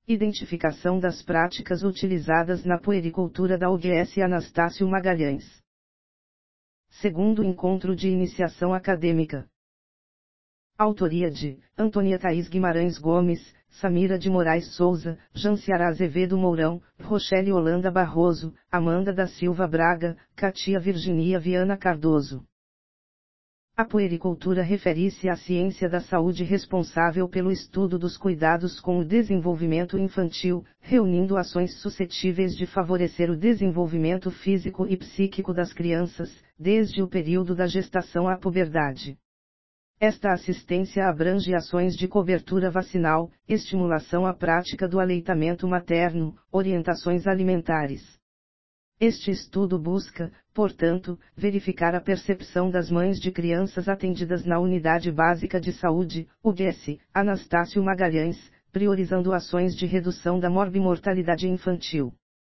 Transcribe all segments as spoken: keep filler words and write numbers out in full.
Identificação das práticas utilizadas na puericultura da U G S Anastácio Magalhães. Segundo encontro de iniciação acadêmica. Autoria de Antônia Thaís Guimarães Gomes, Samira de Moraes Souza, Janciara Azevedo Mourão, Rochelle Holanda Barroso, Amanda da Silva Braga, Katia Virginia Viana Cardoso. A puericultura refere-se à ciência da saúde responsável pelo estudo dos cuidados com o desenvolvimento infantil, reunindo ações suscetíveis de favorecer o desenvolvimento físico e psíquico das crianças, desde o período da gestação à puberdade. Esta assistência abrange ações de cobertura vacinal, estimulação à prática do aleitamento materno, orientações alimentares. Este estudo busca, portanto, verificar a percepção das mães de crianças atendidas na Unidade Básica de Saúde, U B S, Anastácio Magalhães, priorizando ações de redução da morbimortalidade infantil.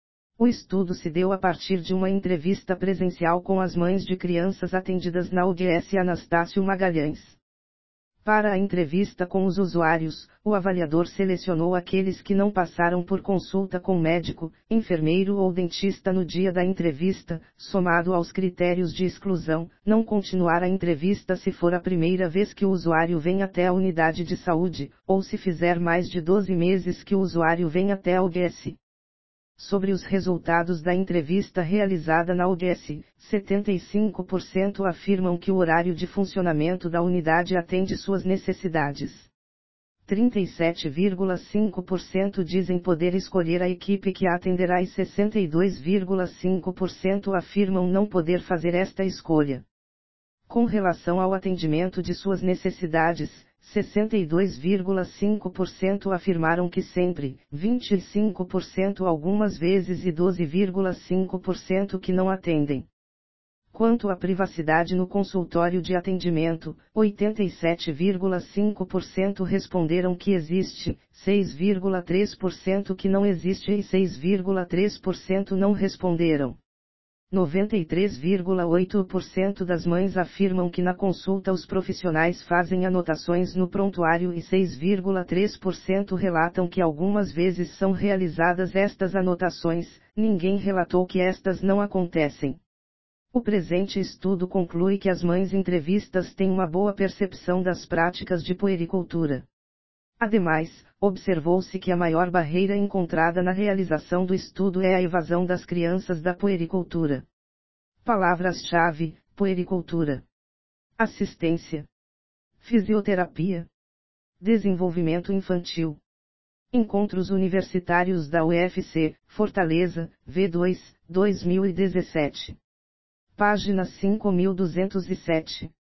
O estudo se deu a partir de uma entrevista presencial com as mães de crianças atendidas na U B S Anastácio Magalhães. Para a entrevista com os usuários, o avaliador selecionou aqueles que não passaram por consulta com médico, enfermeiro ou dentista no dia da entrevista, somado aos critérios de exclusão, não continuar a entrevista se for a primeira vez que o usuário vem até a unidade de saúde, ou se fizer mais de doze meses que o usuário vem até a U B S. Sobre os resultados da entrevista realizada na U B S, setenta e cinco por cento afirmam que o horário de funcionamento da unidade atende suas necessidades. trinta e sete vírgula cinco por cento dizem poder escolher a equipe que a atenderá e sessenta e dois vírgula cinco por cento afirmam não poder fazer esta escolha. Com relação ao atendimento de suas necessidades, sessenta e dois vírgula cinco por cento afirmaram que sempre, vinte e cinco por cento algumas vezes e doze vírgula cinco por cento que não atendem. Quanto à privacidade no consultório de atendimento, oitenta e sete vírgula cinco por cento responderam que existe, seis vírgula três por cento que não existe e seis vírgula três por cento não responderam. noventa e três vírgula oito por cento das mães afirmam que na consulta os profissionais fazem anotações no prontuário e seis vírgula três por cento relatam que algumas vezes são realizadas estas anotações, ninguém relatou que estas não acontecem. O presente estudo conclui que as mães entrevistas têm uma boa percepção das práticas de puericultura. Ademais, observou-se que a maior barreira encontrada na realização do estudo é a evasão das crianças da puericultura. Palavras-chave: puericultura, assistência, fisioterapia, desenvolvimento infantil. Encontros Universitários da U F C, Fortaleza, V dois, dois mil e dezessete. Página cinco mil duzentos e sete.